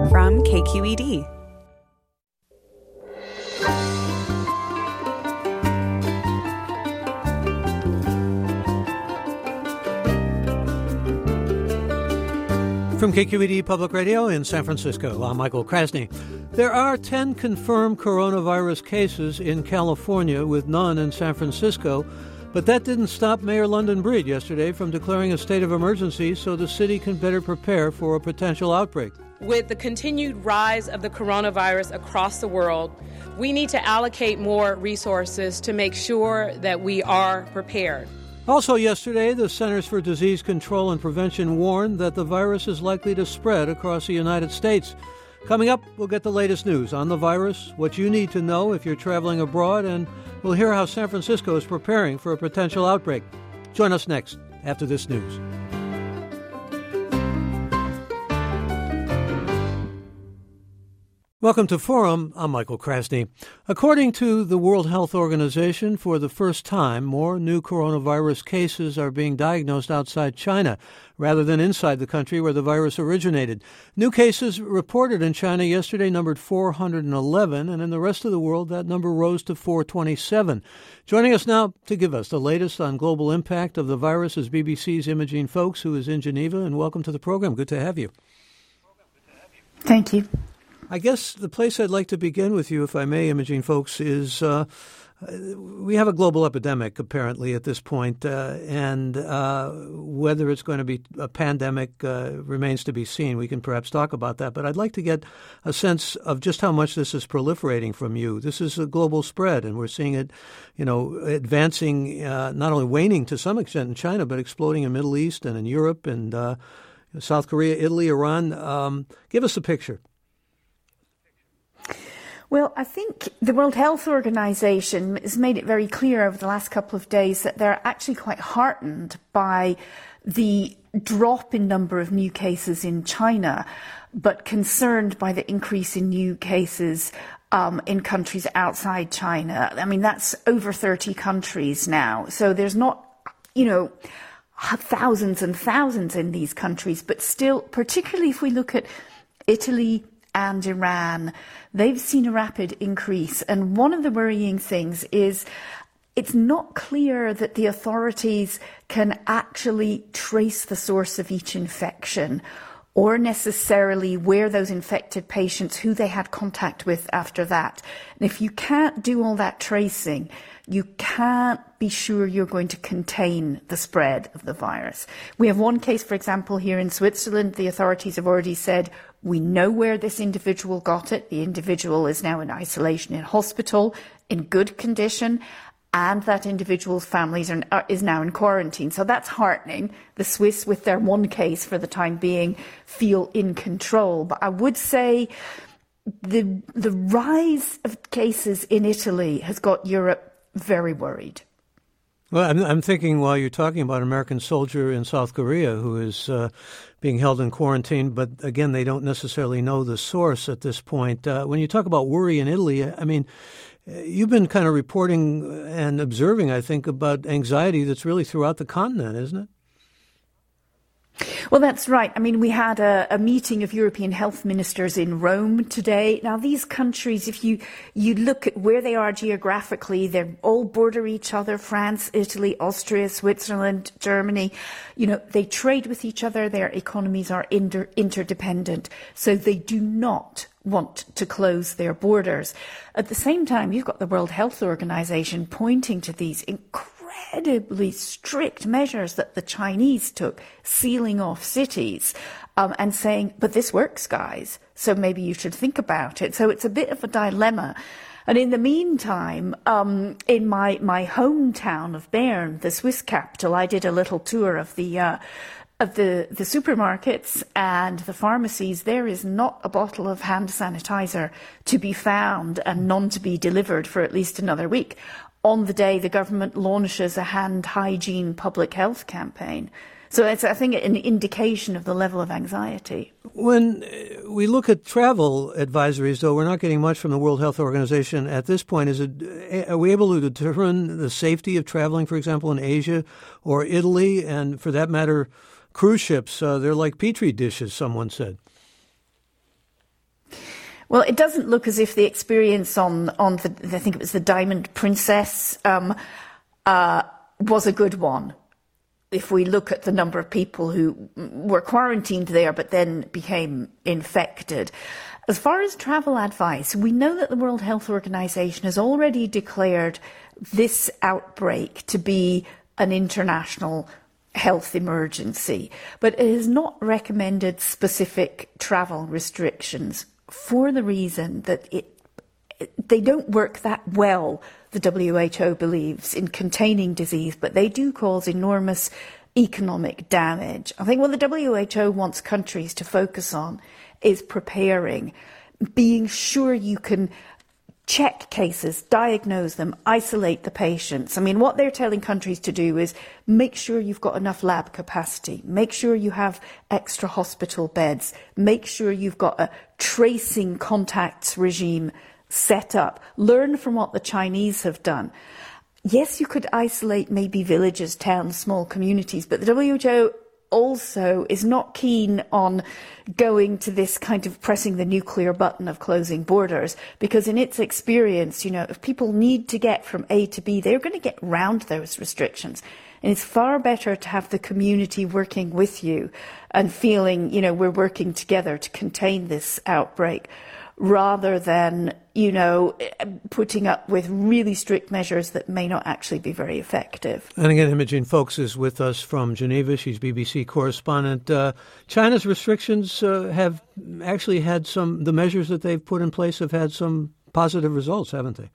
from KQED. From KQED Public Radio in San Francisco, I'm Michael Krasny. There are 10 confirmed coronavirus cases in California, with none in San Francisco. But that didn't stop Mayor London Breed yesterday from declaring a state of emergency so the city can better prepare for a potential outbreak. With the continued rise of the coronavirus across the world, we need to allocate more resources to make sure that we are prepared. Also yesterday, the Centers for Disease Control and Prevention warned that the virus is likely to spread across the United States. Coming up, we'll get the latest news on the virus, what you need to know if you're traveling abroad, and we'll hear how San Francisco is preparing for a potential outbreak. Join us next, after this news. Welcome to Forum. I'm Michael Krasny. According to the World Health Organization, for the first time, more new coronavirus cases are being diagnosed outside China rather than inside the country where the virus originated. New cases reported in China yesterday numbered 411, and in the rest of the world, that number rose to 427. Joining us now to give us the latest on global impact of the virus is BBC's Imogene Folks, who is in Geneva, and welcome to the program. Good to have you. Thank you. I guess the place I'd like to begin with you, if I may, Imogene Folks, is we have a global epidemic, apparently, at this point, and whether it's going to be a pandemic remains to be seen. We can perhaps talk about that, but I'd like to get a sense of just how much this is proliferating from you. This is a global spread, and we're seeing it, advancing, not only waning to some extent in China, but exploding in the Middle East and in Europe and South Korea, Italy, Iran. Give us a picture. Well, I think the World Health Organization has made it very clear over the last couple of days that they're actually quite heartened by the drop in number of new cases in China, but concerned by the increase in new cases in countries outside China. I mean, that's over 30 countries now. So there's not, thousands and thousands in these countries, but still, particularly if we look at Italy and Iran, they've seen a rapid increase. And one of the worrying things is it's not clear that the authorities can actually trace the source of each infection or necessarily where those infected patients, who they had contact with after that. And if you can't do all that tracing, you can't be sure you're going to contain the spread of the virus. We have one case, for example, here in Switzerland. The authorities have already said, we know where this individual got it. The individual is now in isolation in hospital, in good condition, and that individual's families is now in quarantine. So that's heartening. The Swiss, with their one case for the time being, feel in control. But I would say the rise of cases in Italy has got Europe very worried. Well, I'm thinking while you're talking about an American soldier in South Korea who is being held in quarantine, but again, they don't necessarily know the source at this point. When you talk about worry in Italy, I mean, you've been kind of reporting and observing, I think, about anxiety that's really throughout the continent, isn't it? Well, that's right. I mean, we had a meeting of European health ministers in Rome today. Now, these countries, if you look at where they are geographically, they all border each other: France, Italy, Austria, Switzerland, Germany. They trade with each other. Their economies are interdependent. So they do not want to close their borders. At the same time, you've got the World Health Organization pointing to these incredibly strict measures that the Chinese took, sealing off cities, and saying, but this works, guys, so maybe you should think about it. So it's a bit of a dilemma. And in the meantime, in my hometown of Bern, the Swiss capital, I did a little tour of the supermarkets and the pharmacies. There is not a bottle of hand sanitizer to be found, and none to be delivered for at least another week. On the day the government launches a hand hygiene public health campaign. So it's, I think, an indication of the level of anxiety. When we look at travel advisories, though, we're not getting much from the World Health Organization at this point. Are we able to determine the safety of traveling, for example, in Asia or Italy? And for that matter, cruise ships, they're like Petri dishes, someone said. Well, it doesn't look as if the experience on the, I think it was the Diamond Princess, was a good one. If we look at the number of people who were quarantined there but then became infected. As far as travel advice, we know that the World Health Organization has already declared this outbreak to be an international health emergency, but it has not recommended specific travel restrictions for the reason that they don't work that well, the WHO believes, in containing disease, but they do cause enormous economic damage. I think what the WHO wants countries to focus on is preparing, being sure you can check cases, diagnose them, isolate the patients. I mean, what they're telling countries to do is make sure you've got enough lab capacity, make sure you have extra hospital beds, make sure you've got a tracing contacts regime set up. Learn from what the Chinese have done. Yes, you could isolate maybe villages, towns, small communities, but the WHO also is not keen on going to this kind of pressing the nuclear button of closing borders, because in its experience, if people need to get from A to B, they're going to get round those restrictions. And it's far better to have the community working with you and feeling, we're working together to contain this outbreak, rather than, putting up with really strict measures that may not actually be very effective. And again, Imogene Foulkes is with us from Geneva. She's BBC correspondent. China's restrictions have actually had the measures that they've put in place have had some positive results, haven't they?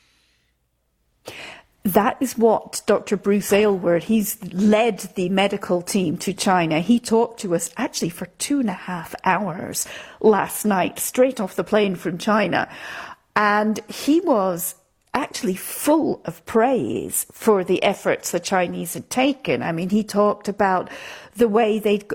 That is what Dr. Bruce Aylward, he's led the medical team to China. He talked to us actually for 2.5 hours last night, straight off the plane from China. And he was actually full of praise for the efforts the Chinese had taken. I mean, he talked about the way they'd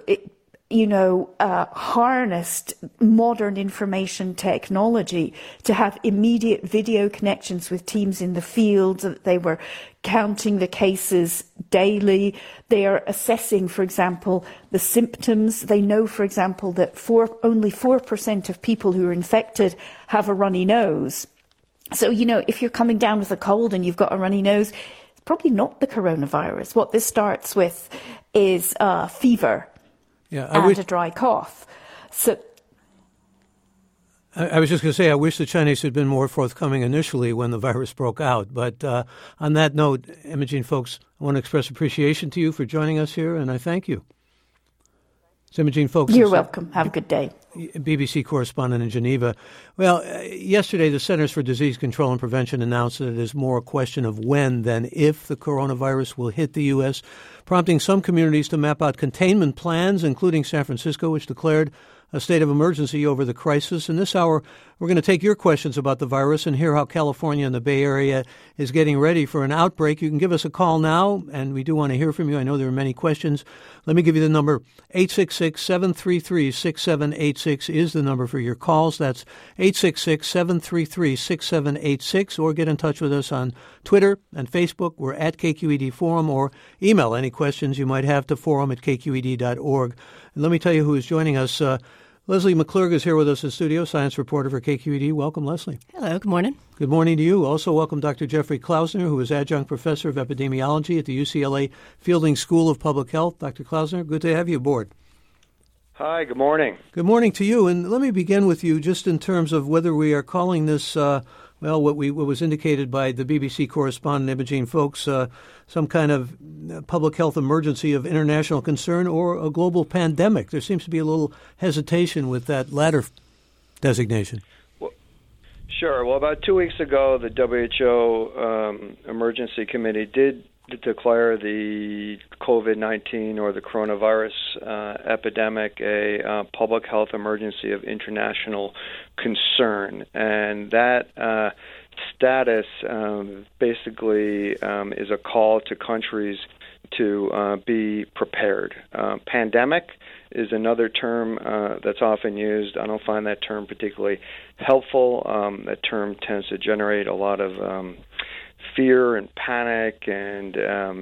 harnessed modern information technology to have immediate video connections with teams in the field, that they were counting the cases daily. They are assessing, for example, the symptoms. They know, for example, that only 4% of people who are infected have a runny nose. So, if you're coming down with a cold and you've got a runny nose, it's probably not the coronavirus. What this starts with is fever. And a dry cough. So, I was just going to say, I wish the Chinese had been more forthcoming initially when the virus broke out. But on that note, Imogene Foulkes, I want to express appreciation to you for joining us here, and I thank you. It's Imogene Foulkes. You're welcome. Have a good day. BBC correspondent in Geneva. Well, yesterday the Centers for Disease Control and Prevention announced that it is more a question of when than if the coronavirus will hit the U.S., prompting some communities to map out containment plans, including San Francisco, which declared a state of emergency over the crisis. In this hour, we're going to take your questions about the virus and hear how California and the Bay Area is getting ready for an outbreak. You can give us a call now, and we do want to hear from you. I know there are many questions. Let me give you the number. 866-733-6786 is the number for your calls. That's 866-733-6786, or get in touch with us on Twitter and Facebook. We're at KQED Forum, or email any questions you might have to forum@kqed.org. And let me tell you who is joining us. Leslie McClurg is here with us in studio, science reporter for KQED. Welcome, Leslie. Hello, good morning. Good morning to you. Also welcome Dr. Jeffrey Klausner, who is adjunct professor of epidemiology at the UCLA Fielding School of Public Health. Dr. Klausner, good to have you aboard. Hi, good morning. Good morning to you. And let me begin with you just in terms of whether we are calling this, what was indicated by the BBC correspondent Imogene Foulkes, some kind of public health emergency of international concern or a global pandemic. There seems to be a little hesitation with that latter designation. Well, sure. Well, about 2 weeks ago, the WHO Emergency Committee did declare the COVID-19 or the coronavirus epidemic a public health emergency of international concern. And that status basically is a call to countries to be prepared. Pandemic is another term that's often used. I don't find that term particularly helpful. That term tends to generate a lot of fear and panic and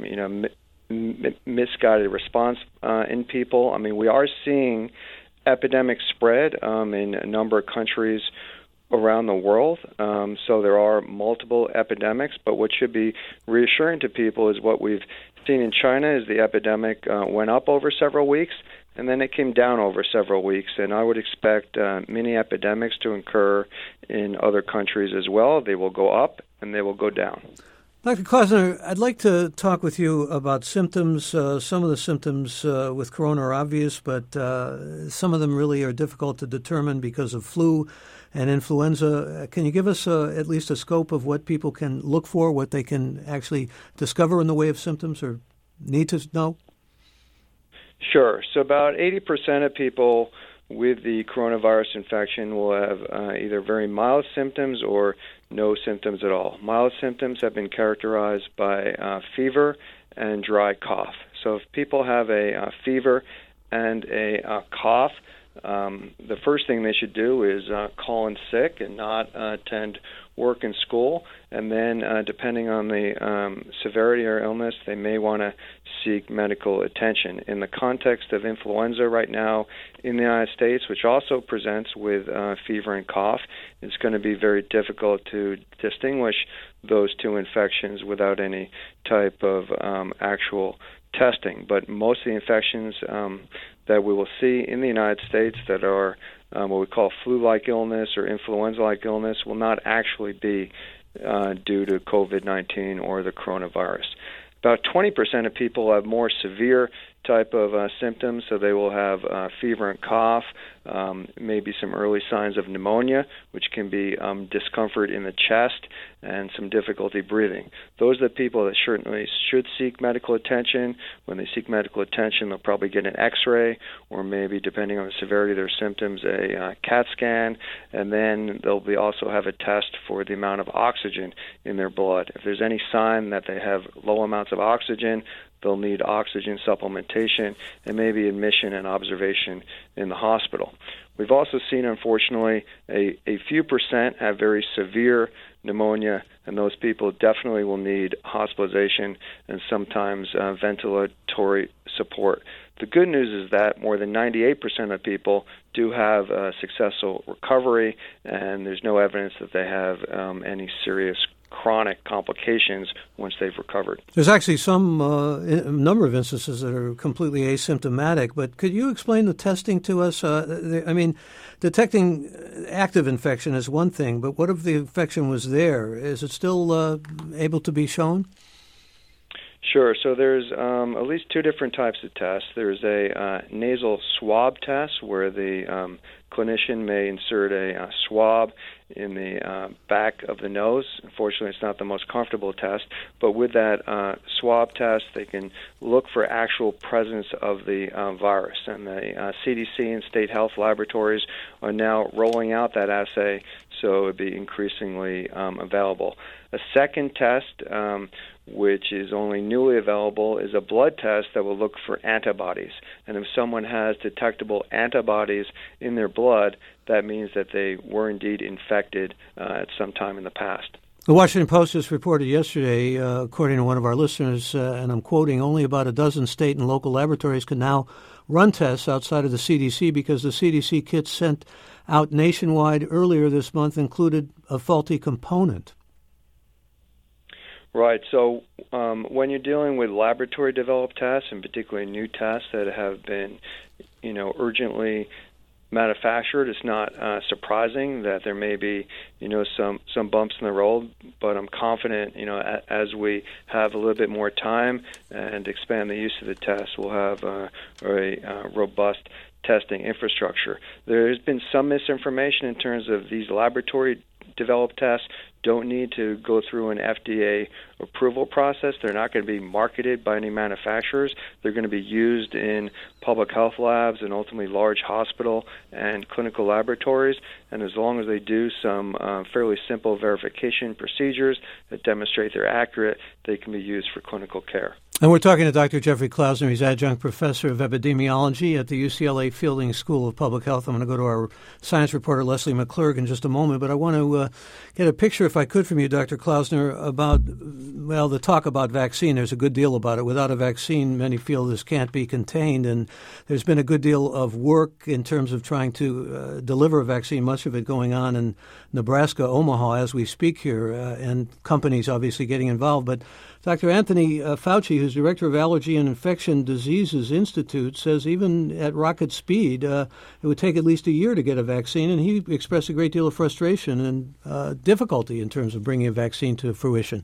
misguided response in people. I mean, we are seeing epidemic spread in a number of countries around the world. So there are multiple epidemics, but what should be reassuring to people is what we've seen in China is the epidemic went up over several weeks, and then it came down over several weeks. And I would expect many epidemics to occur in other countries as well. They will go up and they will go down. Dr. Klausner, I'd like to talk with you about symptoms. Some of the symptoms with corona are obvious, but some of them really are difficult to determine because of flu and influenza. Can you give us at least a scope of what people can look for, what they can actually discover in the way of symptoms or need to know? Sure. So about 80% of people with the coronavirus infection will have either very mild symptoms or no symptoms at all. Mild symptoms have been characterized by fever and dry cough. So if people have a fever and a cough, the first thing they should do is call in sick and not attend work and school. And then depending on the severity or illness, they may want to seek medical attention. In the context of influenza right now in the United States, which also presents with fever and cough, it's going to be very difficult to distinguish those two infections without any type of actual testing. But most of the infections that we will see in the United States that are what we call flu-like illness or influenza-like illness will not actually be due to COVID-19 or the coronavirus. About 20% of people have more severe type of symptoms, so they will have fever and cough, maybe some early signs of pneumonia, which can be discomfort in the chest and some difficulty breathing. Those are the people that certainly should seek medical attention. When they seek medical attention, they'll probably get an X-ray or maybe, depending on the severity of their symptoms, a CAT scan, and then they'll also have a test for the amount of oxygen in their blood. If there's any sign that they have low amounts of oxygen, they'll need oxygen supplementation and maybe admission and observation in the hospital. We've also seen, unfortunately, a few percent have very severe pneumonia, and those people definitely will need hospitalization and sometimes ventilatory support. The good news is that more than 98% of people do have a successful recovery, and there's no evidence that they have any serious chronic complications once they've recovered. There's actually some number of instances that are completely asymptomatic, but could you explain the testing to us? Detecting active infection is one thing, but what if the infection was there? Is it still able to be shown? Sure. So there's at least two different types of tests. There's a nasal swab test where the clinician may insert a swab in the back of the nose. Unfortunately, it's not the most comfortable test, but with that swab test, they can look for actual presence of the virus. And the CDC and state health laboratories are now rolling out that assay, so it would be increasingly available. A second test, which is only newly available, is a blood test that will look for antibodies. And if someone has detectable antibodies in their blood, that means that they were indeed infected at some time in the past. The Washington Post just reported yesterday, according to one of our listeners, and I'm quoting, only about a dozen state and local laboratories can now run tests outside of the CDC because the CDC kits sent out nationwide earlier this month included a faulty component. Right. So when you're dealing with laboratory-developed tests, and particularly new tests that have been, urgently manufactured, it's not surprising that there may be, some bumps in the road. But I'm confident, as we have a little bit more time and expand the use of the test, we'll have a robust testing infrastructure. There's been some misinformation in terms of these laboratory-developed tests don't need to go through an FDA approval process. They're not going to be marketed by any manufacturers. They're going to be used in public health labs and ultimately large hospital and clinical laboratories. And as long as they do some fairly simple verification procedures that demonstrate they're accurate, they can be used for clinical care. And we're talking to Dr. Jeffrey Klausner. He's adjunct professor of epidemiology at the UCLA Fielding School of Public Health. I'm going to go to our science reporter, Leslie McClurg, in just a moment. But I want to get a picture, if I could, from you, Dr. Klausner, about, well, the talk about vaccine. There's a good deal about it. Without a vaccine, many feel this can't be contained. And there's been a good deal of work in terms of trying to deliver a vaccine, much of it going on in Nebraska, Omaha, as we speak here, and companies obviously getting involved. But Dr. Anthony Fauci, who's director of Allergy and Infection Diseases Institute, says even at rocket speed, it would take at least a year to get a vaccine, and he expressed a great deal of frustration and difficulty in terms of bringing a vaccine to fruition.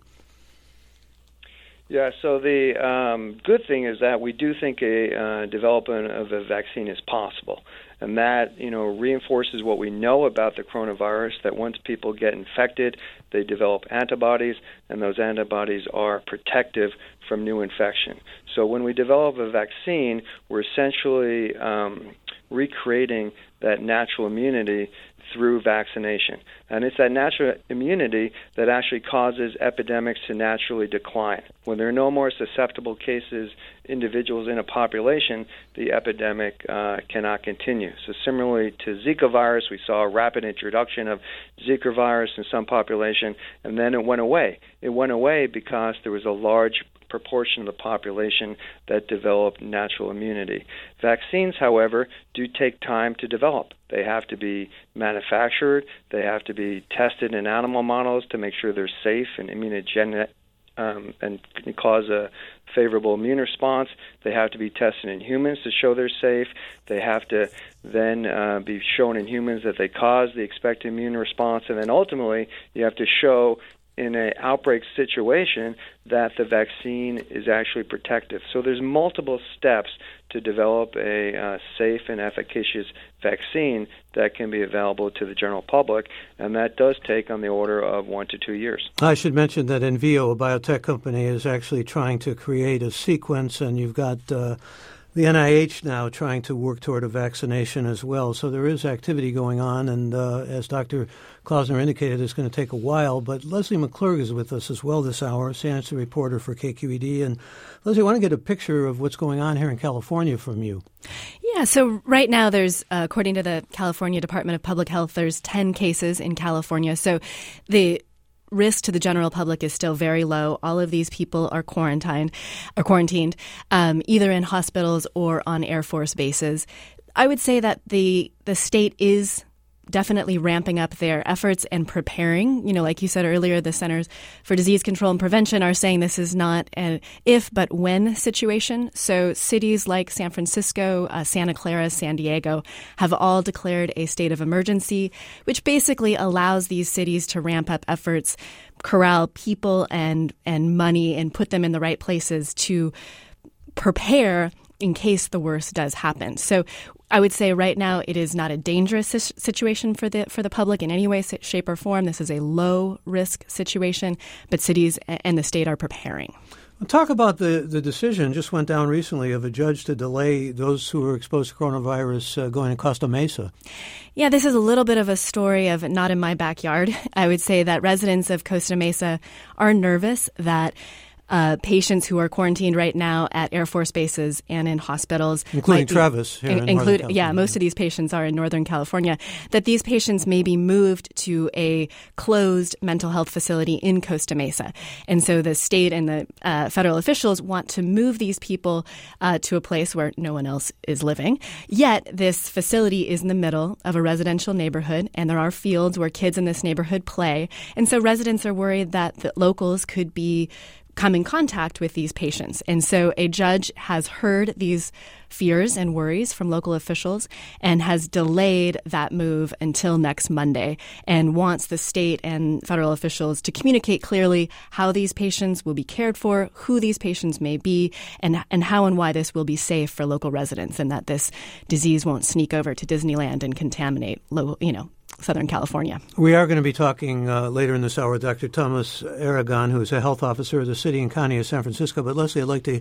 Yeah, so the good thing is that we do think a development of a vaccine is possible. And that, reinforces what we know about the coronavirus, that once people get infected, they develop antibodies, and those antibodies are protective from new infection. So when we develop a vaccine, we're essentially recreating that natural immunity through vaccination. And it's that natural immunity that actually causes epidemics to naturally decline. When there are no more susceptible cases, individuals in a population, the epidemic cannot continue. So similarly to Zika virus, we saw a rapid introduction of Zika virus in some population, and then it went away. It went away because there was a large proportion of the population that developed natural immunity. Vaccines, however, do take time to develop. They have to be manufactured. They have to be tested in animal models to make sure they're safe and immunogenic and can cause a favorable immune response. They have to be tested in humans to show they're safe. They have to then be shown in humans that they cause the expected immune response. And then ultimately, you have to show in an outbreak situation that the vaccine is actually protective. So there's multiple steps to develop a safe and efficacious vaccine that can be available to the general public, and that does take on the order of 1 to 2 years. I should mention that Envio, a biotech company, is actually trying to create a sequence, and you've got the NIH now trying to work toward a vaccination as well. So there is activity going on, and as Dr. Klausner indicated, it's going to take a while. But Leslie McClurg is with us as well this hour, science reporter for KQED. And Leslie, I want to get a picture of what's going on here in California from you. Yeah, so right now there's, according to the California Department of Public Health, there's 10 cases in California. So the risk to the general public is still very low. All of these people are quarantined, either in hospitals or on Air Force bases. I would say that the state is definitely ramping up their efforts and preparing. Like you said earlier, the Centers for Disease Control and Prevention are saying this is not an if but when situation. So cities like San Francisco, Santa Clara, San Diego have all declared a state of emergency, which basically allows these cities to ramp up efforts, corral people and money, and put them in the right places to prepare in case the worst does happen. So I would say right now it is not a dangerous situation for the public in any way, shape, or form. This is a low-risk situation, but cities and the state are preparing. Well, talk about the decision just went down recently of a judge to delay those who are exposed to coronavirus going to Costa Mesa. Yeah, this is a little bit of a story of not in my backyard. I would say that residents of Costa Mesa are nervous that patients who are quarantined right now at Air Force bases and in hospitals, including Travis, here in Northern California. Most of these patients are in Northern California, that these patients may be moved to a closed mental health facility in Costa Mesa. And so the state and the federal officials want to move these people to a place where no one else is living. Yet this facility is in the middle of a residential neighborhood, and there are fields where kids in this neighborhood play. And so residents are worried that the locals could come in contact with these patients. And so a judge has heard these fears and worries from local officials and has delayed that move until next Monday and wants the state and federal officials to communicate clearly how these patients will be cared for, who these patients may be, and how and why this will be safe for local residents, and that this disease won't sneak over to Disneyland and contaminate Southern California. We are going to be talking later in this hour with Dr. Thomas Aragon, who is a health officer of the city and county of San Francisco. But Leslie, I'd like to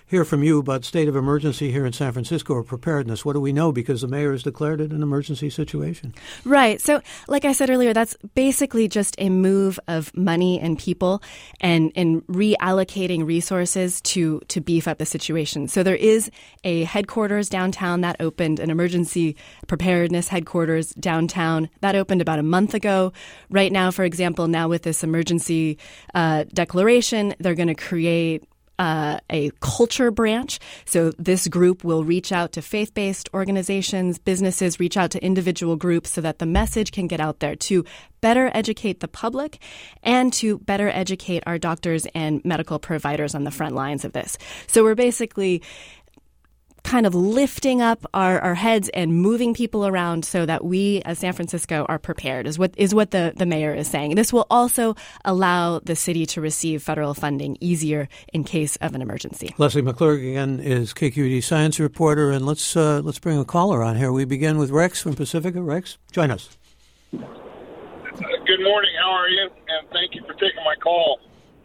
hear from you about state of emergency here in San Francisco or preparedness. What do we know? Because the mayor has declared it an emergency situation. Right. So, like I said earlier, that's basically just a move of money and people and reallocating resources to beef up the situation. So there is a headquarters downtown that opened, an emergency preparedness headquarters downtown that opened about a month ago. Right now, for example, now with this emergency declaration, they're going to create a culture branch. So this group will reach out to faith-based organizations, businesses, reach out to individual groups so that the message can get out there to better educate the public and to better educate our doctors and medical providers on the front lines of this. So we're basically kind of lifting up our heads and moving people around so that we as San Francisco are prepared is what the mayor is saying. This will also allow the city to receive federal funding easier in case of an emergency. Leslie McClurg again is KQED science reporter, and let's bring a caller on here. We begin with Rex from Pacifica. Rex, join us. Good morning. How are you? And thank you for taking my call.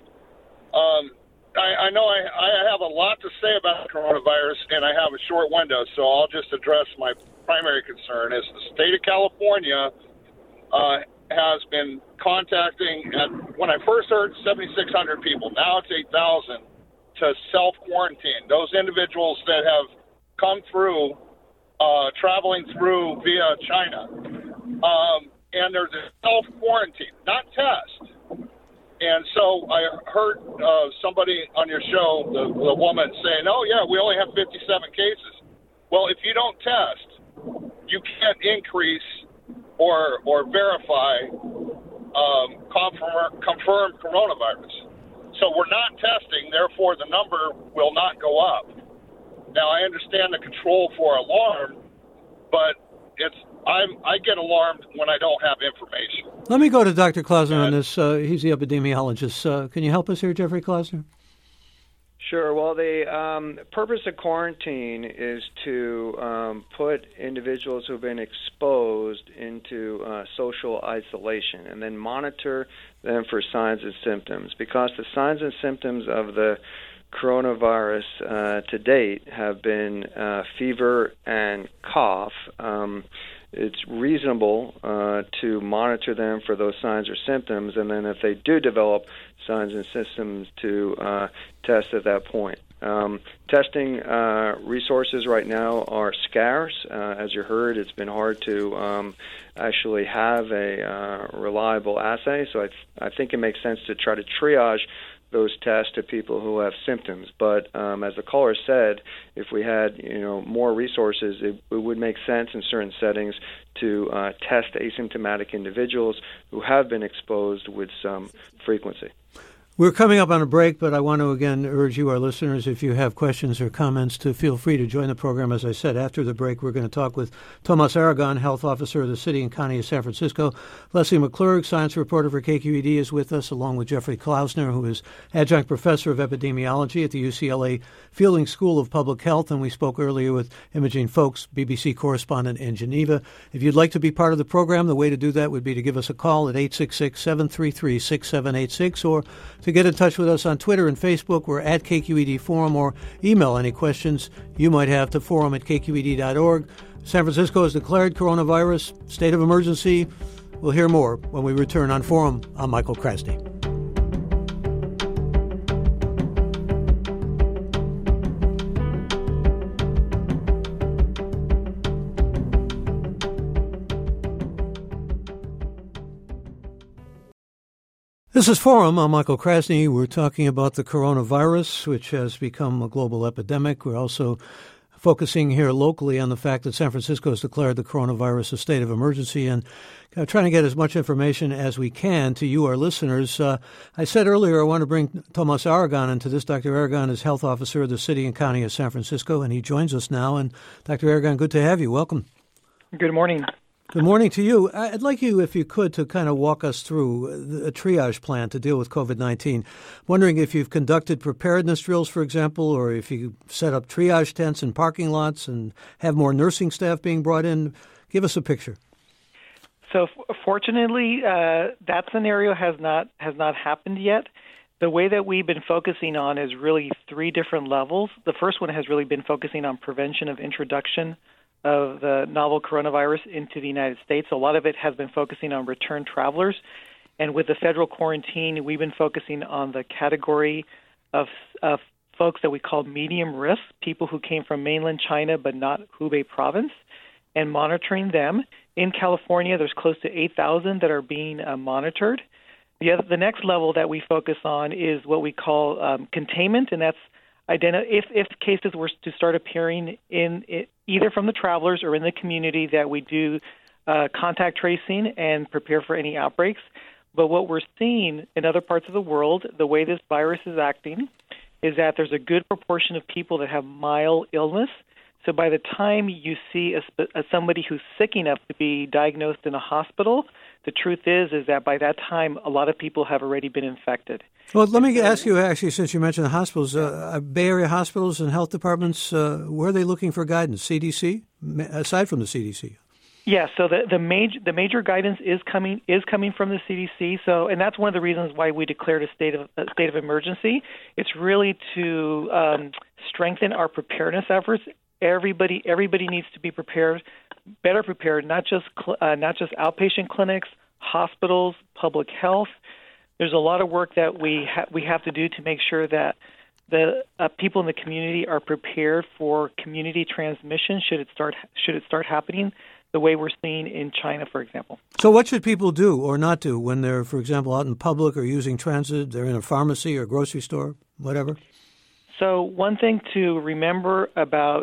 I know I have a lot to say about coronavirus, and I have a short window, so I'll just address my primary concern. Is the state of California has been contacting, when I first heard 7,600 people, now it's 8,000, to self-quarantine. Those individuals that have come through, traveling through via China, and there's a self-quarantine, not test. And so I heard somebody on your show, the woman, saying, oh, yeah, we only have 57 cases. Well, if you don't test, you can't increase or verify confirmed coronavirus. So we're not testing, therefore the number will not go up. Now, I understand the control for alarm, but I get alarmed when I don't have information. Let me go to Dr. Klausner on this. He's the epidemiologist. Can you help us here, Jeffrey Klausner? Sure. Well, the purpose of quarantine is to put individuals who have been exposed into social isolation and then monitor them for signs and symptoms, because the signs and symptoms of the coronavirus to date have been fever and cough. It's reasonable to monitor them for those signs or symptoms, and then if they do develop signs and symptoms, to test at that point. Testing resources right now are scarce. As you heard, it's been hard to actually have a reliable assay, so I think it makes sense to try to triage those tests to people who have symptoms. But as the caller said, if we had more resources, it would make sense in certain settings to test asymptomatic individuals who have been exposed with some frequency. We're coming up on a break, but I want to again urge you, our listeners, if you have questions or comments, to feel free to join the program. As I said, after the break, we're going to talk with Tomas Aragon, Health Officer of the City and County of San Francisco. Leslie McClurg, Science Reporter for KQED, is with us, along with Jeffrey Klausner, who is Adjunct Professor of Epidemiology at the UCLA Fielding School of Public Health. And we spoke earlier with Imogene Folks, BBC correspondent in Geneva. If you'd like to be part of the program, the way to do that would be to give us a call at 866-733-6786, or to get in touch with us on Twitter and Facebook. We're at KQED Forum, or email any questions you might have to forum@kqed.org. San Francisco has declared coronavirus state of emergency. We'll hear more when we return on Forum. I'm Michael Krasny. This is Forum. I'm Michael Krasny. We're talking about the coronavirus, which has become a global epidemic. We're also focusing here locally on the fact that San Francisco has declared the coronavirus a state of emergency, and trying to get as much information as we can to you, our listeners. I said earlier I want to bring Tomas Aragon into this. Dr. Aragon is Health Officer of the City and County of San Francisco, and he joins us now. And Dr. Aragon, good to have you. Welcome. Good morning. Good morning to you. I'd like you, if you could, to kind of walk us through a triage plan to deal with COVID-19. Wondering if you've conducted preparedness drills, for example, or if you set up triage tents in parking lots and have more nursing staff being brought in. Give us a picture. So fortunately, that scenario has not happened yet. The way that we've been focusing on is really three different levels. The first one has really been focusing on prevention of introduction of the novel coronavirus into the United States. A lot of it has been focusing on return travelers. And with the federal quarantine, we've been focusing on the category of folks that we call medium risk, people who came from mainland China but not Hubei province, and monitoring them. In California, there's close to 8,000 that are being monitored. The next level that we focus on is what we call containment, and that's if cases were to start appearing in either from the travelers or in the community, that we do contact tracing and prepare for any outbreaks. But what we're seeing in other parts of the world, the way this virus is acting, is that there's a good proportion of people that have mild illness. So by the time you see somebody who's sick enough to be diagnosed in a hospital, the truth is that by that time, a lot of people have already been infected. Well, let me ask you, actually, since you mentioned the hospitals, Bay Area hospitals and health departments, where are they looking for guidance? CDC, aside from the CDC? Yeah, so the major guidance is coming from the CDC. So, and that's one of the reasons why we declared a state of emergency. It's really to strengthen our preparedness efforts. Everybody needs to be prepared, better prepared. Not just outpatient clinics, hospitals, public health. There's a lot of work that we have to do to make sure that the people in the community are prepared for community transmission should it start happening, the way we're seeing in China, for example. So what should people do or not do when they're, for example, out in public or using transit, they're in a pharmacy or grocery store, whatever? So one thing to remember about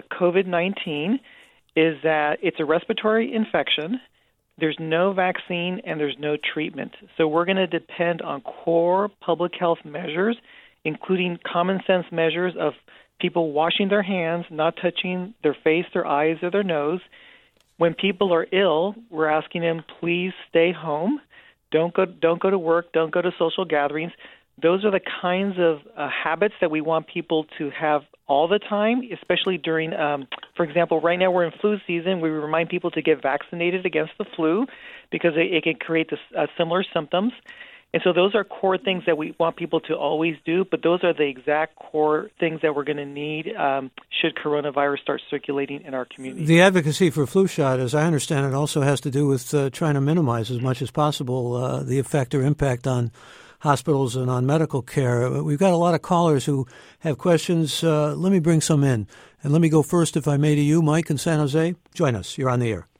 COVID-19 is that it's a respiratory infection. There's no vaccine and there's no treatment. So we're going to depend on core public health measures, including common sense measures of people washing their hands, not touching their face, their eyes, or their nose. When people are ill, we're asking them, please stay home. Don't go to work. Don't go to social gatherings. Those are the kinds of habits that we want people to have all the time, especially during, for example, right now we're in flu season. We remind people to get vaccinated against the flu because it can create similar symptoms. And so those are core things that we want people to always do, but those are the exact core things that we're going to need should coronavirus start circulating in our community. The advocacy for flu shot, as I understand it, also has to do with trying to minimize as much as possible the effect or impact on hospitals and on medical care. We've got a lot of callers who have questions. Let me bring some in. And let me go first, if I may, to you, Mike in San Jose. Join us. You're on the air.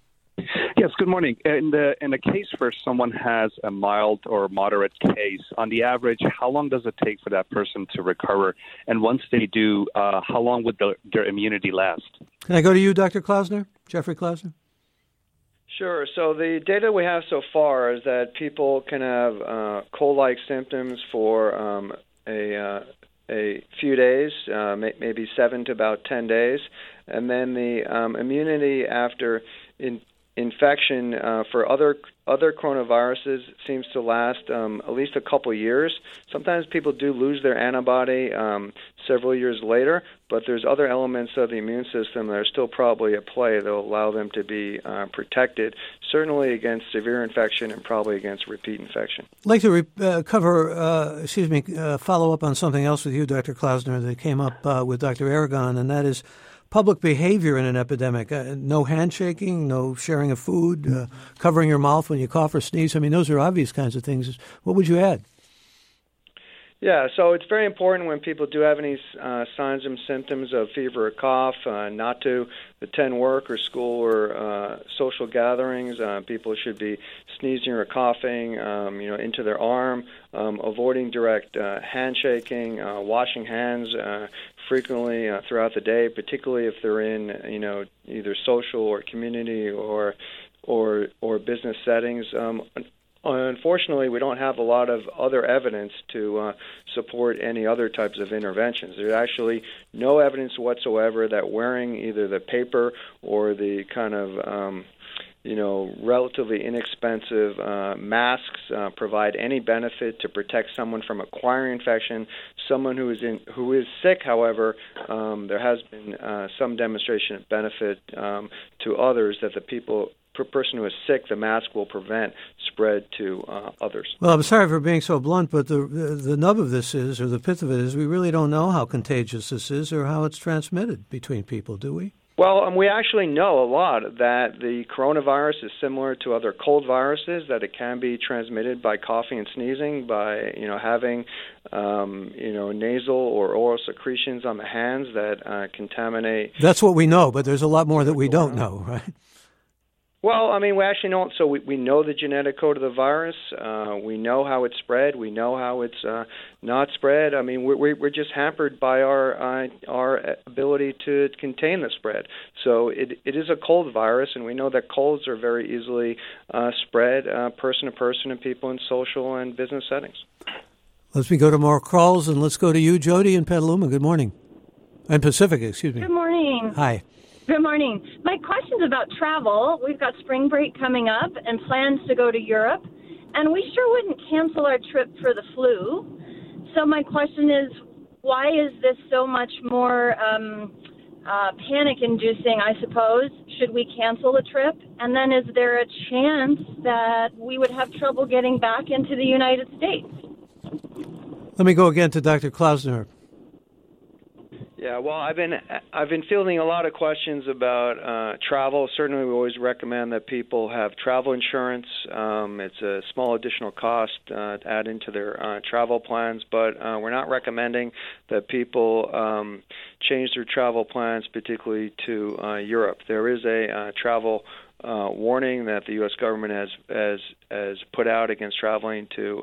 Yes, good morning. In a case where someone has a mild or moderate case, on the average, how long does it take for that person to recover? And once they do, how long would their immunity last? Can I go to you, Dr. Klausner, Jeffrey Klausner? Sure. So the data we have so far is that people can have cold-like symptoms for a few days, maybe 7 to about 10 days, and then the immunity after infection for other coronaviruses seems to last at least a couple years. Sometimes people do lose their antibody several years later, but there's other elements of the immune system that are still probably at play that will allow them to be protected, certainly against severe infection and probably against repeat infection. I'd like to follow up on something else with you, Dr. Klausner, that came up with Dr. Aragon, and that is public behavior in an epidemic. No handshaking, no sharing of food, covering your mouth when you cough or sneeze. I mean, those are obvious kinds of things. What would you add? Yeah, so it's very important when people do have any signs and symptoms of fever or cough not to attend work or school or social gatherings. People should be sneezing or coughing, into their arm, avoiding direct handshaking, washing hands frequently throughout the day, particularly if they're in, either social or community or business settings. Unfortunately, we don't have a lot of other evidence to support any other types of interventions. There's actually no evidence whatsoever that wearing either the paper or the kind of relatively inexpensive masks provide any benefit to protect someone from acquiring infection. Someone who is sick, however, there has been some demonstration of benefit to others that the person who is sick, the mask will prevent spread to others. Well, I'm sorry for being so blunt, but the nub of this is, or the pith of it is, we really don't know how contagious this is or how it's transmitted between people, do we? Well, we actually know a lot that the coronavirus is similar to other cold viruses, that it can be transmitted by coughing and sneezing, by having nasal or oral secretions on the hands that contaminate. That's what we know, but there's a lot more that we don't know, right? Well, we actually don't. So we know the genetic code of the virus. We know how it's spread. We know how it's not spread. We're just hampered by our ability to contain the spread. So it is a cold virus, and we know that colds are very easily spread person to person and people in social and business settings. Let's go to more calls, and let's go to you, Jody, in Petaluma. Good morning. And Pacific, excuse me. Good morning. Hi. Good morning. My question's about travel. We've got spring break coming up and plans to go to Europe, and we sure wouldn't cancel our trip for the flu. So my question is, why is this so much more panic-inducing, I suppose? Should we cancel the trip? And then is there a chance that we would have trouble getting back into the United States? Let me go again to Dr. Klausner. Yeah, well, I've been fielding a lot of questions about travel. Certainly, we always recommend that people have travel insurance. It's a small additional cost to add into their travel plans, but we're not recommending that people change their travel plans, particularly to Europe. There is a travel warning that the U.S. government has put out against traveling to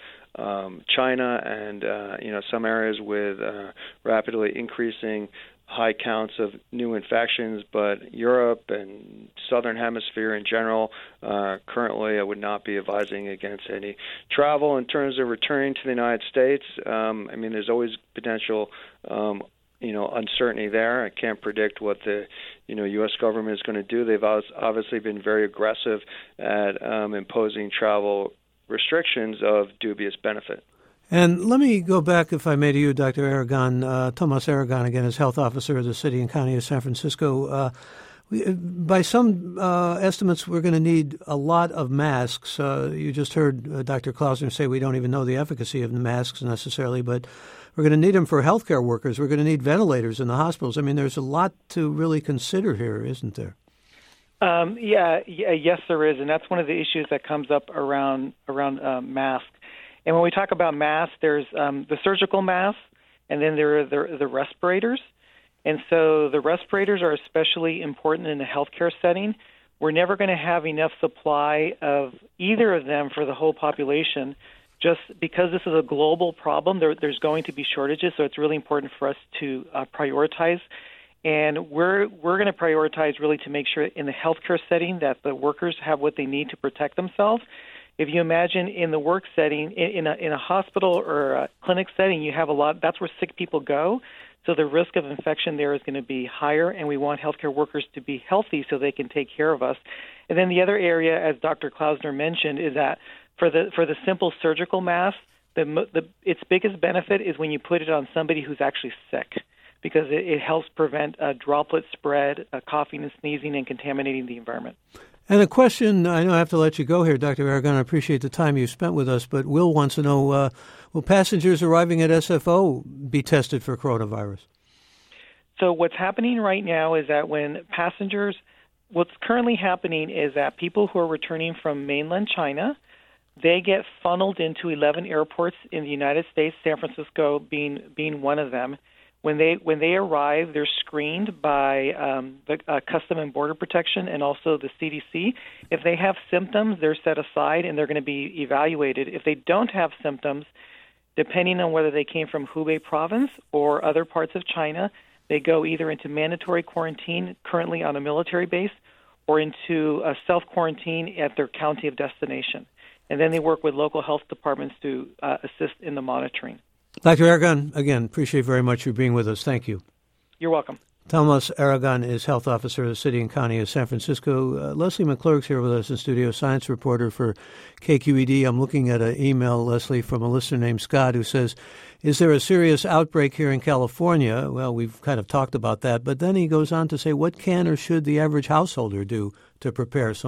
China and some areas with rapidly increasing high counts of new infections, but Europe and Southern Hemisphere in general, currently I would not be advising against any travel. In terms of returning to the United States, there's always potential uncertainty there. I can't predict what the U.S. government is going to do. They've obviously been very aggressive at imposing travel restrictions of dubious benefit. And let me go back, if I may, to you, Dr. Aragon. Tomas Aragon, again, is health officer of the City and County of San Francisco. By some estimates, we're going to need a lot of masks. You just heard Dr. Klausner say we don't even know the efficacy of the masks necessarily, but we're going to need them for healthcare workers. We're going to need ventilators in the hospitals. There's a lot to really consider here, isn't there? Yes, there is, and that's one of the issues that comes up around masks. And when we talk about masks, there's the surgical masks, and then there are the respirators. And so the respirators are especially important in the healthcare setting. We're never going to have enough supply of either of them for the whole population. Just because this is a global problem, there's going to be shortages, so it's really important for us to prioritize. And we're going to prioritize really to make sure in the healthcare setting that the workers have what they need to protect themselves. If you imagine in the work setting, in a hospital or a clinic setting, you have a lot. That's where sick people go. So the risk of infection there is going to be higher, and we want healthcare workers to be healthy so they can take care of us. And then the other area, as Dr. Klausner mentioned, is that for the simple surgical mask, its biggest benefit is when you put it on somebody who's actually sick, because it helps prevent droplet spread, coughing and sneezing, and contaminating the environment. And a question, I know I have to let you go here, Dr. Aragon. I appreciate the time you spent with us, but Will wants to know, will passengers arriving at SFO be tested for coronavirus? So what's happening right now is that what's currently happening is that people who are returning from mainland China, they get funneled into 11 airports in the United States, San Francisco being one of them. When they arrive, they're screened by the Custom and Border Protection and also the CDC. If they have symptoms, they're set aside and they're going to be evaluated. If they don't have symptoms, depending on whether they came from Hubei province or other parts of China, they go either into mandatory quarantine currently on a military base or into a self-quarantine at their county of destination. And then they work with local health departments to assist in the monitoring. Dr. Aragon, again, appreciate very much you being with us. Thank you. You're welcome. Tomas Aragon is health officer of the City and County of San Francisco. Leslie McClurg's here with us in studio, science reporter for KQED. I'm looking at an email, Leslie, from a listener named Scott who says, is there a serious outbreak here in California? Well, we've kind of talked about that. But then he goes on to say, what can or should the average householder do to prepare? Some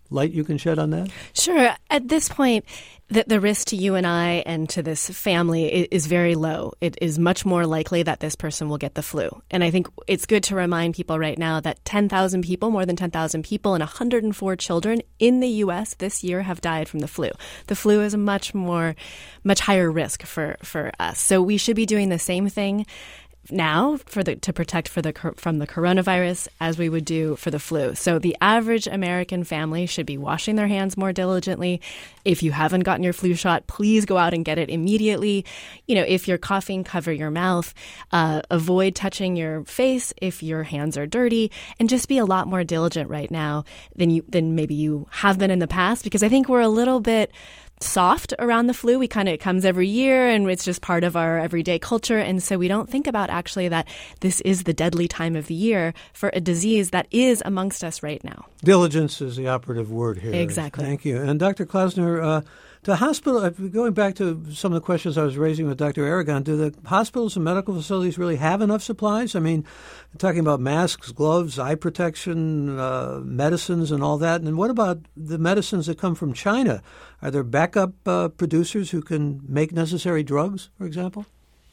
light you can shed on that? Sure. At this point, the risk to you and I and to this family is very low. It is much more likely that this person will get the flu. And I think it's good to remind people right now that 10,000 people, more than 10,000 people, and 104 children in the U.S. this year have died from the flu. The flu is a much higher risk for us. So we should be doing the same thing now to protect from the coronavirus as we would do for the flu. So the average American family should be washing their hands more diligently. If you haven't gotten your flu shot, please go out and get it immediately. If you're coughing, cover your mouth. Avoid touching your face if your hands are dirty, and just be a lot more diligent right now than maybe you have been in the past, because I think we're a little bit soft around the flu. It comes every year and it's just part of our everyday culture. And so we don't think about actually that this is the deadly time of the year for a disease that is amongst us right now. Diligence is the operative word here. Exactly. Thank you. And Dr. Klausner, the hospital, going back to some of the questions I was raising with Dr. Aragon, do the hospitals and medical facilities really have enough supplies? I mean, talking about masks, gloves, eye protection, medicines and all that. And what about the medicines that come from China? Are there backup producers who can make necessary drugs, for example?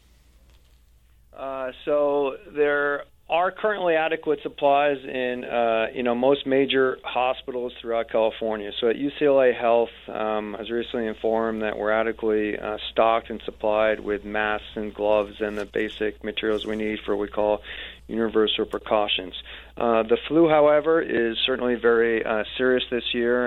So there are currently adequate supplies in most major hospitals throughout California. So at UCLA Health, I was recently informed that we're adequately stocked and supplied with masks and gloves and the basic materials we need for what we call universal precautions. The flu, however, is certainly very serious this year,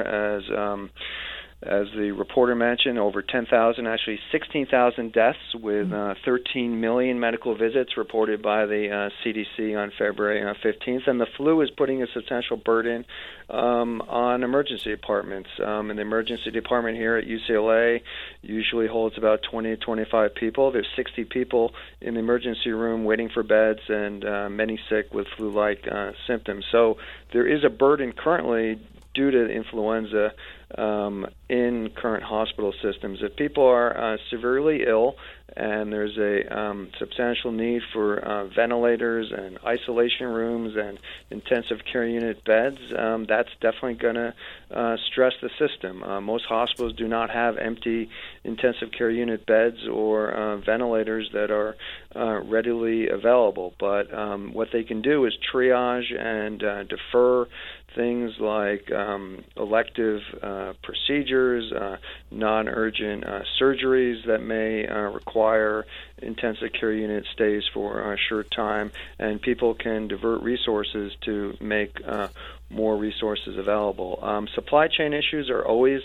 as the reporter mentioned, over 10,000, actually 16,000 deaths with 13 million medical visits reported by the CDC on February 15th. And the flu is putting a substantial burden on emergency departments. And the emergency department here at UCLA usually holds about 20 to 25 people. There's 60 people in the emergency room waiting for beds, and many sick with flu-like symptoms. So there is a burden currently due to influenza in current hospital systems. If people are severely ill and there's a substantial need for ventilators and isolation rooms and intensive care unit beds, that's definitely going to stress the system. Most hospitals do not have empty intensive care unit beds or ventilators that are readily available. But what they can do is triage and defer things like elective procedures, non-urgent surgeries that may require intensive care unit stays for a short time, and people can divert resources to make more resources available. Supply chain issues are always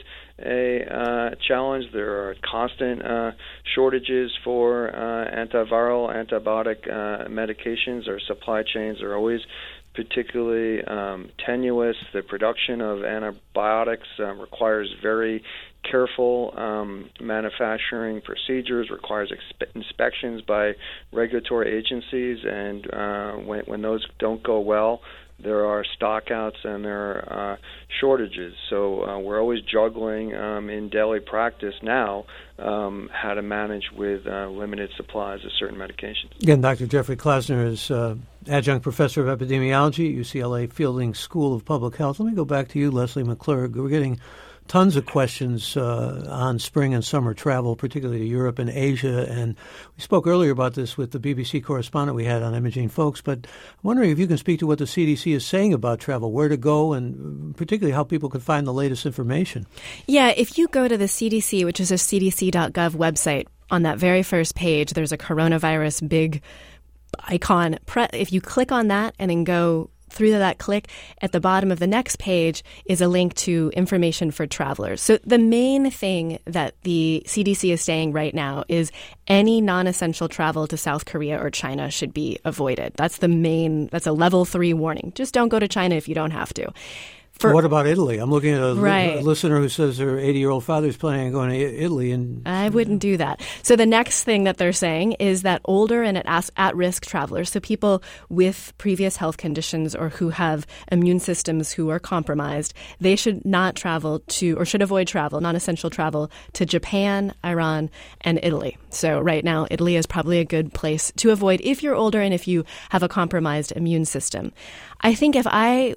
a challenge. There are constant shortages for antiviral, antibiotic medications. Our supply chains are always particularly tenuous. The production of antibiotics requires very careful manufacturing procedures, requires inspections by regulatory agencies, and when those don't go well, there are stockouts and there are shortages. So we're always juggling in daily practice now how to manage with limited supplies of certain medications. Again, Dr. Jeffrey Klausner is adjunct professor of epidemiology at UCLA Fielding School of Public Health. Let me go back to you, Leslie McClurg. We're getting tons of questions on spring and summer travel, particularly to Europe and Asia. And we spoke earlier about this with the BBC correspondent we had on Imogene Folks. But I'm wondering if you can speak to what the CDC is saying about travel, where to go, and particularly how people can find the latest information. Yeah, if you go to the CDC, which is a cdc.gov website, on that very first page, there's a coronavirus big icon. If you click on that and then go through that click, at the bottom of the next page is a link to information for travelers. So the main thing that the CDC is saying right now is any non-essential travel to South Korea or China should be avoided. That's a level 3 warning. Just don't go to China if you don't have to. What about Italy? I'm looking at a listener who says her 80-year-old father is planning on going to Italy. And I wouldn't do that. So the next thing that they're saying is that older and at-risk travelers, so people with previous health conditions or who have immune systems who are compromised, they should not travel to, or should avoid travel, non-essential travel, to Japan, Iran, and Italy. So right now, Italy is probably a good place to avoid if you're older and if you have a compromised immune system. I think if I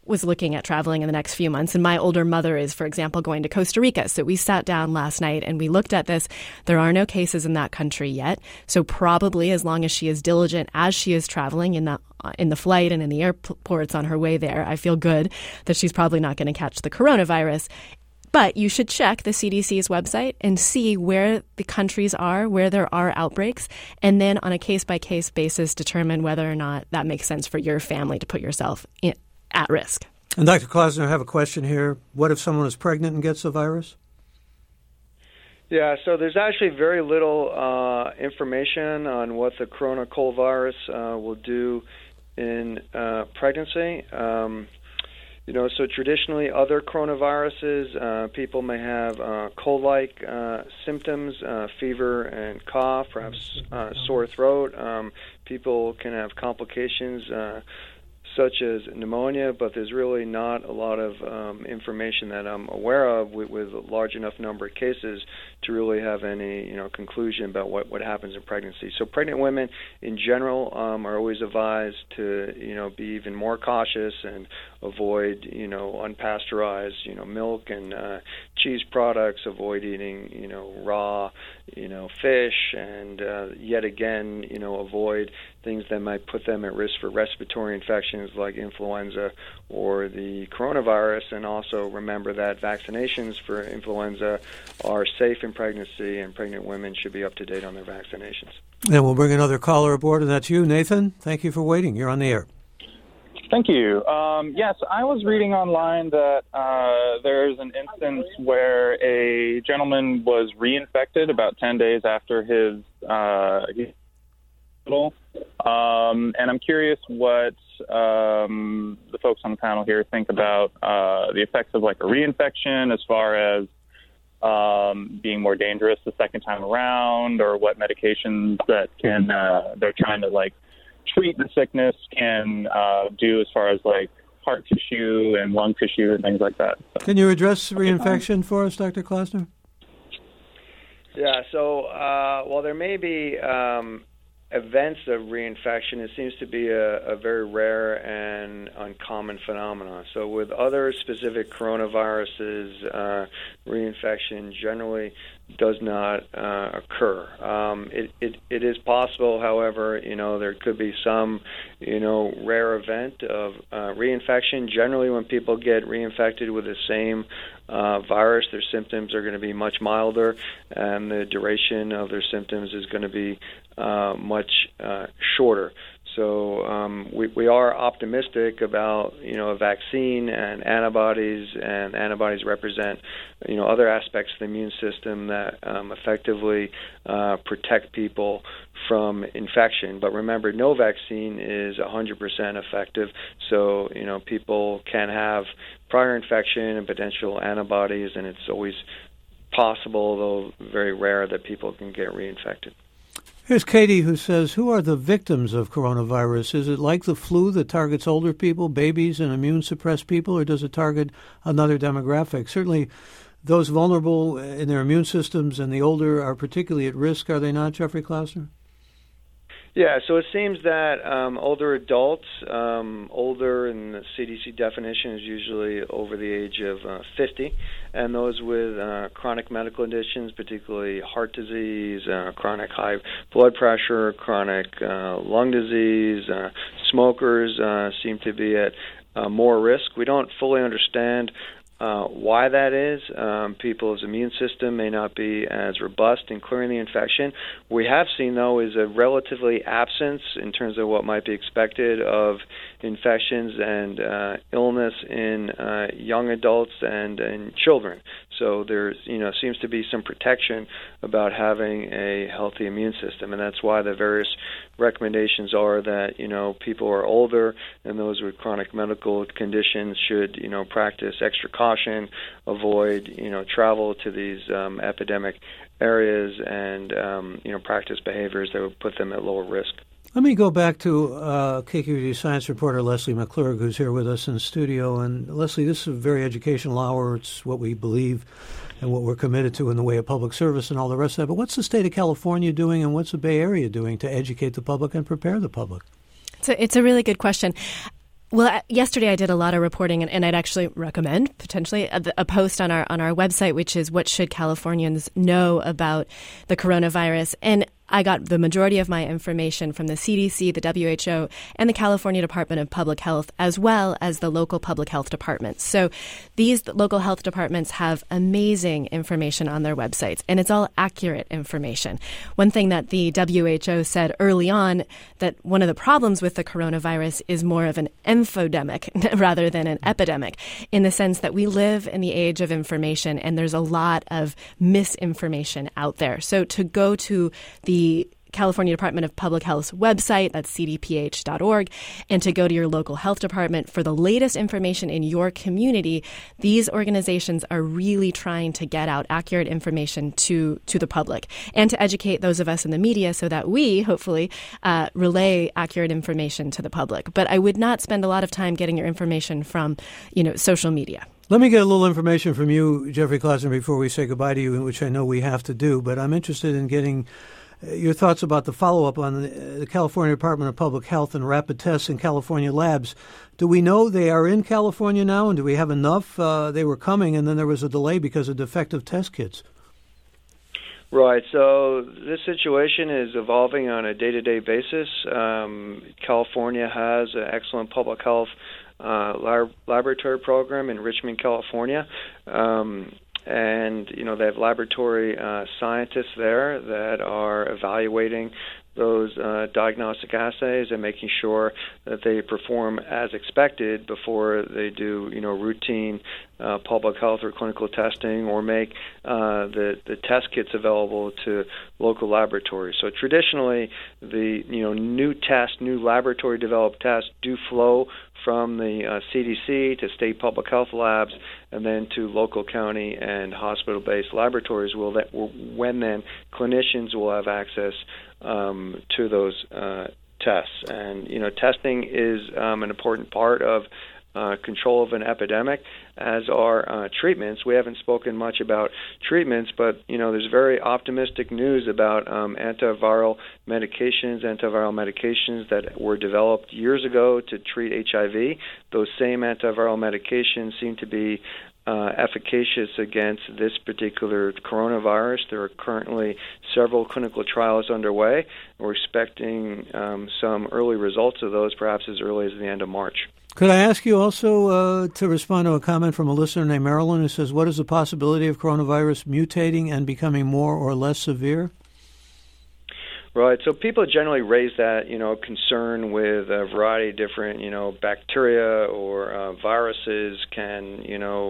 was looking at traveling in the next few months, and my older mother is, for example, going to Costa Rica. So we sat down last night and we looked at this. There are no cases in that country yet. So probably as long as she is diligent as she is traveling in the flight and in the airports on her way there, I feel good that she's probably not going to catch the coronavirus. But you should check the CDC's website and see where the countries are, where there are outbreaks, and then on a case-by-case basis determine whether or not that makes sense for your family to put yourself at risk. And Dr. Klausner, I have a question here. What if someone is pregnant and gets the virus? Yeah, so there's actually very little information on what the corona cold virus will do in pregnancy. So traditionally, other coronaviruses, people may have cold-like symptoms, fever and cough, perhaps sore throat. People can have complications such as pneumonia, but there's really not a lot of information that I'm aware of with a large enough number of cases to really have any conclusion about what happens in pregnancy. So pregnant women in general are always advised to be even more cautious and avoid unpasteurized milk and cheese products, avoid eating raw fish, and yet again avoid things that might put them at risk for respiratory infections like influenza or the coronavirus. And also remember that vaccinations for influenza are safe in pregnancy, and pregnant women should be up to date on their vaccinations. And we'll bring another caller aboard, and that's you, Nathan. Thank you for waiting. You're on the air. Thank you. Yes, I was reading online that there's an instance where a gentleman was reinfected about 10 days after his hospital. And I'm curious what the folks on the panel here think about the effects of like a reinfection as far as being more dangerous the second time around, or what medications that can they're trying to like treat the sickness can do as far as like heart tissue and lung tissue and things like that. So. Can you address reinfection for us, Dr. Klausner? Yeah, so while there may be events of reinfection, it seems to be a very rare and uncommon phenomenon. So with other specific coronaviruses, reinfection generally does not occur. It is possible, however, there could be some, rare event of reinfection. Generally, when people get reinfected with the same virus, their symptoms are going to be much milder, and the duration of their symptoms is going to be much shorter. So we are optimistic about a vaccine and antibodies represent other aspects of the immune system that effectively protect people from infection. But remember, no vaccine is 100% effective. So people can have prior infection and potential antibodies, and it's always possible, though very rare, that people can get reinfected. Here's Katie, who says, who are the victims of coronavirus? Is it like the flu that targets older people, babies, and immune-suppressed people, or does it target another demographic? Certainly, those vulnerable in their immune systems and the older are particularly at risk, are they not, Jeffrey Klausner? Yeah, so it seems that older adults, older in the CDC definition is usually over the age of 50, and those with chronic medical conditions, particularly heart disease, chronic high blood pressure, chronic lung disease, smokers seem to be at more risk. We don't fully understand why that is. People's immune system may not be as robust in clearing the infection. What we have seen, though, is a relatively absence in terms of what might be expected of infections and illness in young adults and in children. So there seems to be some protection about having a healthy immune system, and that's why the various recommendations are that people who are older and those with chronic medical conditions should practice extra caution, avoid travel to these epidemic areas, and practice behaviors that would put them at lower risk. Let me go back to KQED science reporter Leslie McClurg, who's here with us in the studio. And Leslie, this is a very educational hour. It's what we believe and what we're committed to in the way of public service and all the rest of that. But what's the state of California doing, and what's the Bay Area doing to educate the public and prepare the public? So it's a really good question. Well, yesterday I did a lot of reporting, and I'd actually recommend potentially a post on our website, which is what should Californians know about the coronavirus. And I got the majority of my information from the CDC, the WHO, and the California Department of Public Health, as well as the local public health departments. So these local health departments have amazing information on their websites, and it's all accurate information. One thing that the WHO said early on, that one of the problems with the coronavirus is more of an infodemic rather than an epidemic, in the sense that we live in the age of information, and there's a lot of misinformation out there. So to go to the California Department of Public Health's website, that's cdph.org, and to go to your local health department for the latest information in your community. These organizations are really trying to get out accurate information to the public and to educate those of us in the media so that we, hopefully, relay accurate information to the public. But I would not spend a lot of time getting your information from, social media. Let me get a little information from you, Jeffrey Klausner, before we say goodbye to you, which I know we have to do, but I'm interested in getting your thoughts about the follow-up on the California Department of Public Health and rapid tests in California labs. Do we know they are in California now, and do we have enough? They were coming, and then there was a delay because of defective test kits. Right. So this situation is evolving on a day-to-day basis. California has an excellent public health laboratory program in Richmond, California. And, they have laboratory scientists there that are evaluating those diagnostic assays and making sure that they perform as expected before they do, routine public health or clinical testing or make the test kits available to local laboratories. So traditionally, the new laboratory developed tests do flow from the CDC to state public health labs and then to local, county, and hospital-based laboratories. When then clinicians will have access to those tests. And testing is an important part of control of an epidemic, as are treatments. We haven't spoken much about treatments, but there's very optimistic news about antiviral medications that were developed years ago to treat HIV. Those same antiviral medications seem to be efficacious against this particular coronavirus. There are currently several clinical trials underway. We're expecting some early results of those, perhaps as early as the end of March. Could I ask you also to respond to a comment from a listener named Marilyn who says, what is the possibility of coronavirus mutating and becoming more or less severe? Right. So people generally raise that, concern with a variety of different, bacteria or viruses. Can,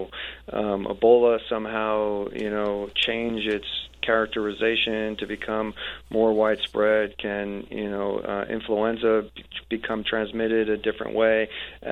Ebola somehow, change its characterization to become more widespread? Can influenza become transmitted a different way?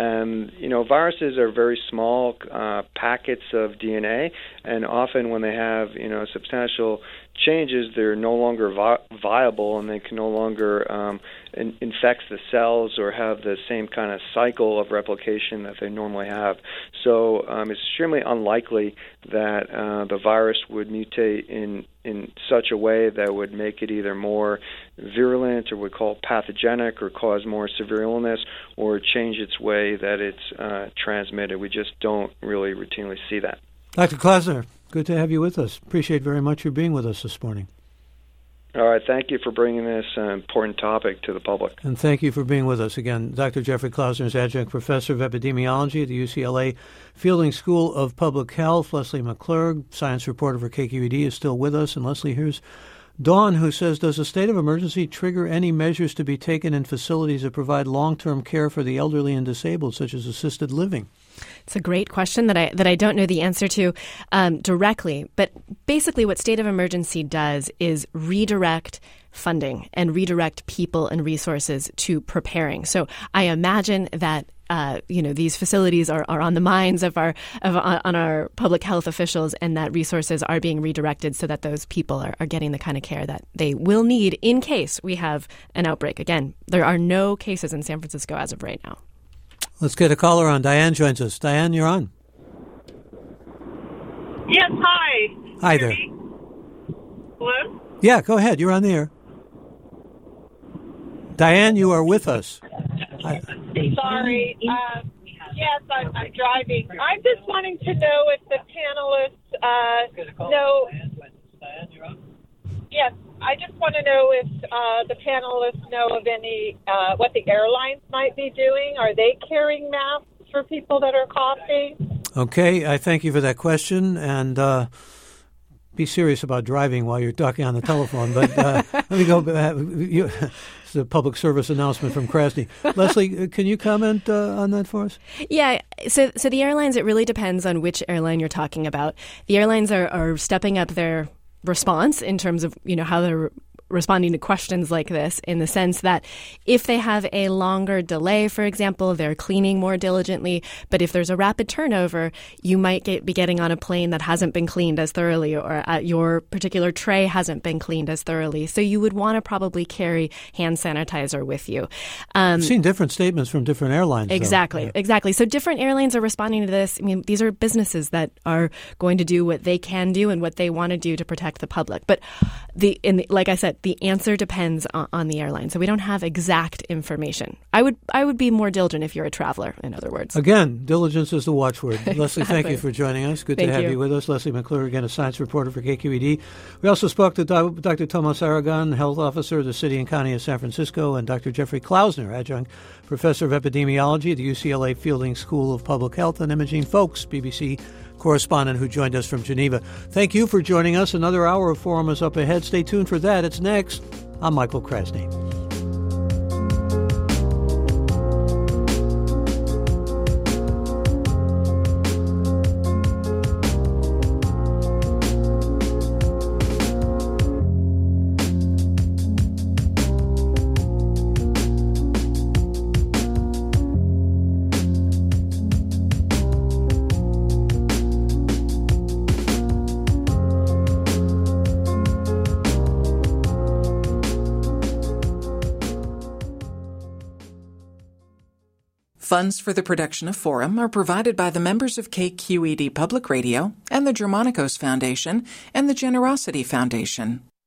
Viruses are very small packets of DNA, and often when they have substantial changes, they're no longer viable, and they can no longer infect the cells or have the same kind of cycle of replication that they normally have. So it's extremely unlikely that the virus would mutate in such a way that would make it either more virulent or we call pathogenic or cause more severe illness or change its way that it's transmitted. We just don't really routinely see that. Dr. Klausner, good to have you with us. Appreciate very much your being with us this morning. All right. Thank you for bringing this important topic to the public. And thank you for being with us again. Dr. Jeffrey Klausner is Adjunct Professor of Epidemiology at the UCLA Fielding School of Public Health. Leslie McClurg, science reporter for KQED, is still with us. And Leslie, here's Dawn, who says, does a state of emergency trigger any measures to be taken in facilities that provide long-term care for the elderly and disabled, such as assisted living? It's a great question that I don't know the answer to directly. But basically what state of emergency does is redirect funding and redirect people and resources to preparing. So I imagine that these facilities are on the minds of our public health officials, and that resources are being redirected so that those people are getting the kind of care that they will need in case we have an outbreak. Again, there are no cases in San Francisco as of right now. Let's get a caller on. Diane joins us. Diane, you're on. Yes, hi. Hi there. Hello? Yeah, go ahead. You're on the air. Diane, you are with us. Yes, Sorry. Yes, I'm driving. I'm just wanting to know if the panelists know. Yes, I just want to know if the panelists know of any, what the airlines might be doing. Are they carrying masks for people that are coughing? Okay, I thank you for that question, and be serious about driving while you're talking on the telephone. But let me go back. It's a public service announcement from Krasny. Leslie, can you comment on that for us? Yeah, so the airlines, it really depends on which airline you're talking about. The airlines are stepping up their response in terms of, how they're responding to questions like this, in the sense that if they have a longer delay, for example, they're cleaning more diligently. But if there's a rapid turnover, you might be getting on a plane that hasn't been cleaned as thoroughly, or your particular tray hasn't been cleaned as thoroughly. So you would want to probably carry hand sanitizer with you. I've seen different statements from different airlines. Exactly. So different airlines are responding to this. I mean, these are businesses that are going to do what they can do and what they want to do to protect the public. But like I said, the answer depends on the airline. So we don't have exact information. I would be more diligent if you're a traveler, in other words. Again, diligence is the watchword. Exactly. Leslie, thank you for joining us. Good to have you with us. Leslie McClure, again, a science reporter for KQED. We also spoke to Dr. Tomas Aragon, health officer of the City and County of San Francisco, and Dr. Jeffrey Klausner, adjunct professor of epidemiology at the UCLA Fielding School of Public Health, and Imogene Folks, BBC correspondent who joined us from Geneva. Thank you for joining us. Another hour of Forum is up ahead. Stay tuned for that. It's next. I'm Michael Krasny. Funds for the production of Forum are provided by the members of KQED Public Radio and the Germanicos Foundation and the Generosity Foundation.